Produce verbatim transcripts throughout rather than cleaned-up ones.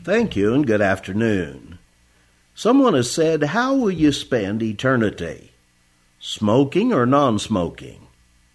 Thank you and good afternoon. Someone has said, how will you spend eternity? Smoking or non-smoking?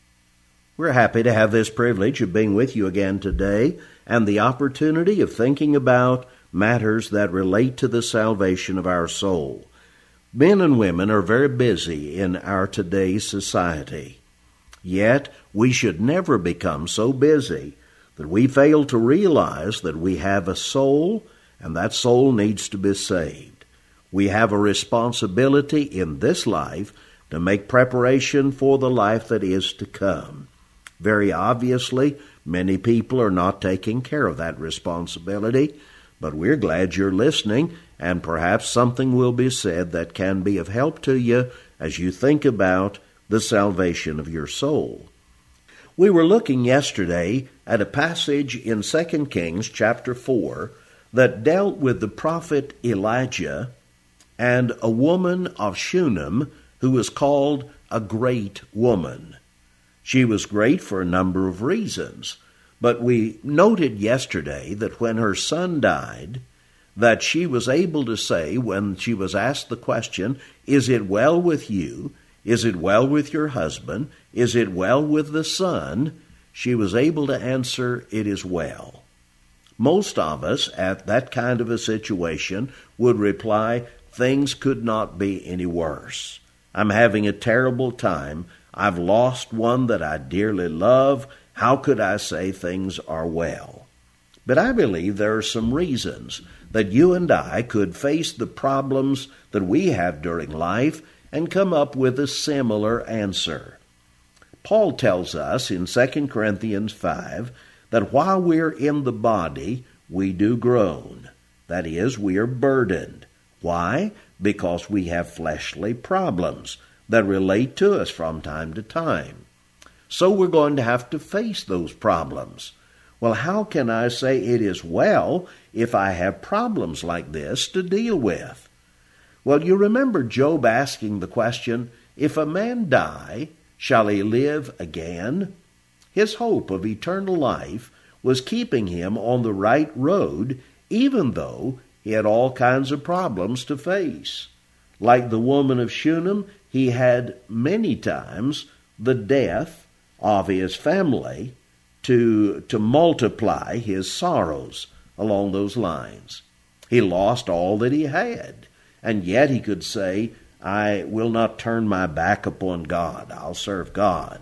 We're happy to have this privilege of being with you again today and the opportunity of thinking about matters that relate to the salvation of our soul. Men and women are very busy in our today's society. Yet, we should never become so busy that we fail to realize that we have a soul and that soul needs to be saved. We have a responsibility in this life to make preparation for the life that is to come. Very obviously, many people are not taking care of that responsibility, but we're glad you're listening, and perhaps something will be said that can be of help to you as you think about the salvation of your soul. We were looking yesterday at a passage in Second Kings chapter four that dealt with the prophet Elijah and a woman of Shunem who was called a great woman. She was great for a number of reasons, but we noted yesterday that when her son died, that she was able to say, when she was asked the question, is it well with you? Is it well with your husband? Is it well with the son? She was able to answer, it is well. Most of us at that kind of a situation would reply, things could not be any worse. I'm having a terrible time. I've lost one that I dearly love. How could I say things are well? But I believe there are some reasons that you and I could face the problems that we have during life and come up with a similar answer. Paul tells us in Second Corinthians five that while we're in the body, we do groan. That is, we are burdened. Why? Because we have fleshly problems that relate to us from time to time. So we're going to have to face those problems. Well, how can I say it is well if I have problems like this to deal with? Well, you remember Job asking the question, if a man die, shall he live again? His hope of eternal life was keeping him on the right road, even though he had all kinds of problems to face. Like the woman of Shunem, he had many times the death of his family to, to multiply his sorrows along those lines. He lost all that he had, and yet he could say, I will not turn my back upon God. I'll serve God.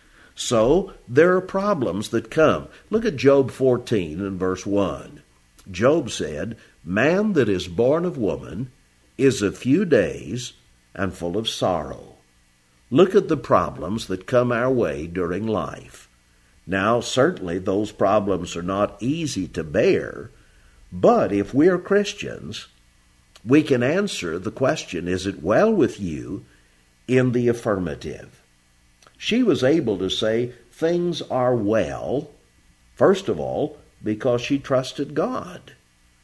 So there are problems that come. Look at Job fourteen and verse one. Job said, man that is born of woman is a few days and full of sorrow. Look at the problems that come our way during life. Now, certainly those problems are not easy to bear, but if we are Christians, we can answer the question, is it well with you, in the affirmative. She was able to say things are well, first of all, because she trusted God.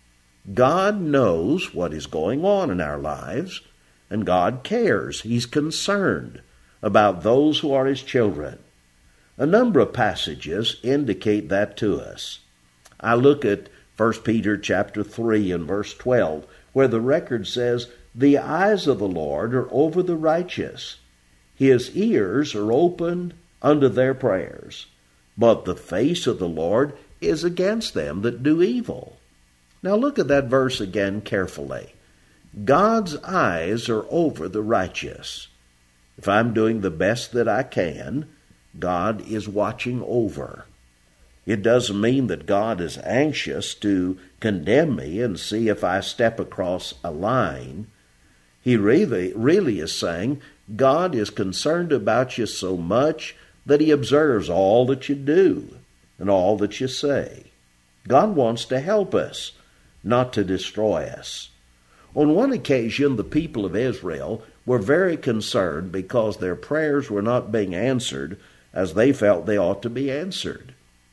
God knows what is going on in our lives, and God cares. He's concerned about those who are His children. A number of passages indicate that to us. I look at First Peter chapter three and verse twelve, where the record says, the eyes of the Lord are over the righteous. His ears are open unto their prayers, but the face of the Lord is against them that do evil. Now look at that verse again carefully. God's eyes are over the righteous. If I'm doing the best that I can, God is watching over. It doesn't mean that God is anxious to condemn me and see if I step across a line. He really, really is saying, God is concerned about you so much that He observes all that you do and all that you say. God wants to help us, not to destroy us. On one occasion, the people of Israel were very concerned because their prayers were not being answered as they felt they ought to be answered.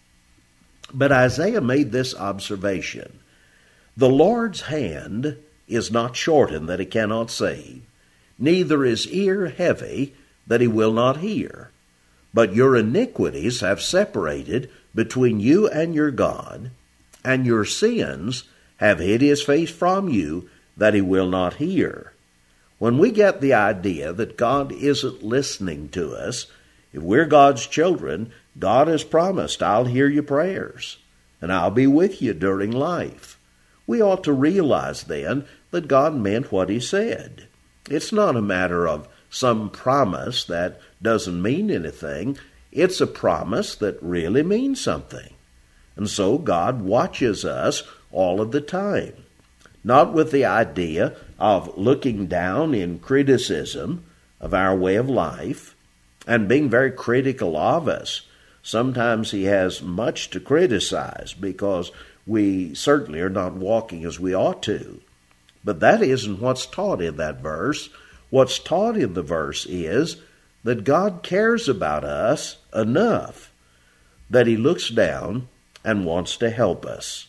But Isaiah made this observation. The Lord's hand is not shortened that He cannot save, neither is ear heavy that He will not hear. But your iniquities have separated between you and your God, and your sins have hid his face from you, that he will not hear. When we get the idea that God isn't listening to us, if we're God's children, God has promised, I'll hear your prayers, and I'll be with you during life. We ought to realize then that God meant what he said. It's not a matter of some promise that doesn't mean anything. It's a promise that really means something. And so God watches us all of the time, not with the idea of looking down in criticism of our way of life and being very critical of us. Sometimes he has much to criticize because we certainly are not walking as we ought to. But that isn't what's taught in that verse. What's taught in the verse is that God cares about us enough that he looks down and wants to help us.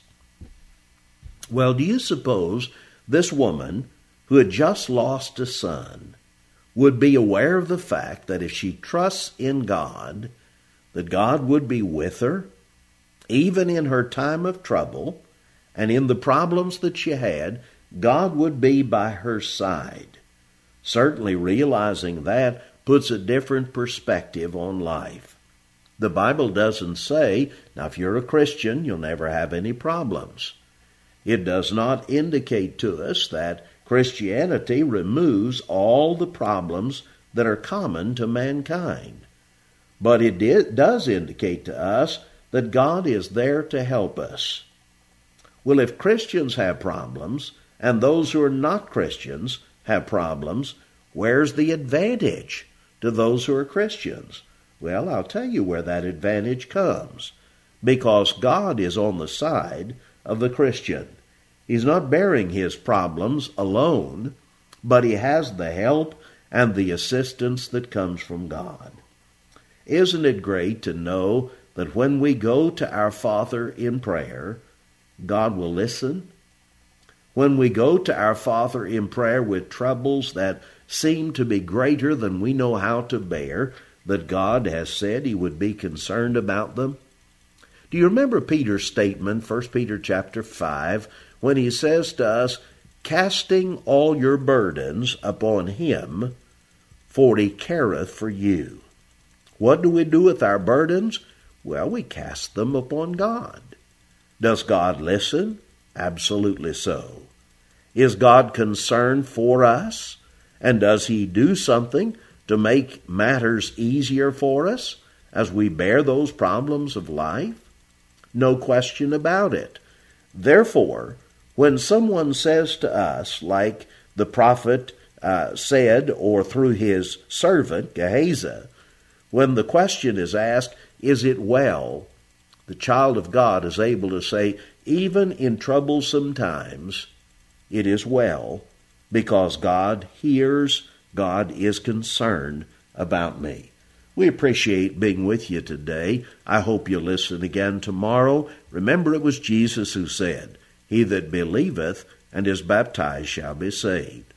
Well, do you suppose this woman who had just lost a son would be aware of the fact that if she trusts in God, that God would be with her, even in her time of trouble, and in the problems that she had, God would be by her side? Certainly realizing that puts a different perspective on life. The Bible doesn't say, now if you're a Christian, you'll never have any problems. It does not indicate to us that Christianity removes all the problems that are common to mankind. But it did, does indicate to us that God is there to help us. Well, if Christians have problems, and those who are not Christians have problems, where's the advantage to those who are Christians? Well, I'll tell you where that advantage comes. Because God is on the side of the Christian. He's not bearing his problems alone, but he has the help and the assistance that comes from God. Isn't it great to know that when we go to our Father in prayer, God will listen? When we go to our Father in prayer with troubles that seem to be greater than we know how to bear, that God has said he would be concerned about them? Do you remember Peter's statement, First Peter chapter five, when he says to us, casting all your burdens upon him, for he careth for you? What do we do with our burdens? Well, we cast them upon God. Does God listen? Absolutely so. Is God concerned for us? And does he do something to make matters easier for us as we bear those problems of life? No question about it. Therefore, when someone says to us, like the prophet uh, said, or through his servant Gehazi, when the question is asked, is it well? The child of God is able to say, even in troublesome times, it is well, because God hears, God is concerned about me. We appreciate being with you today. I hope you'll listen again tomorrow. Remember, it was Jesus who said, he that believeth and is baptized shall be saved.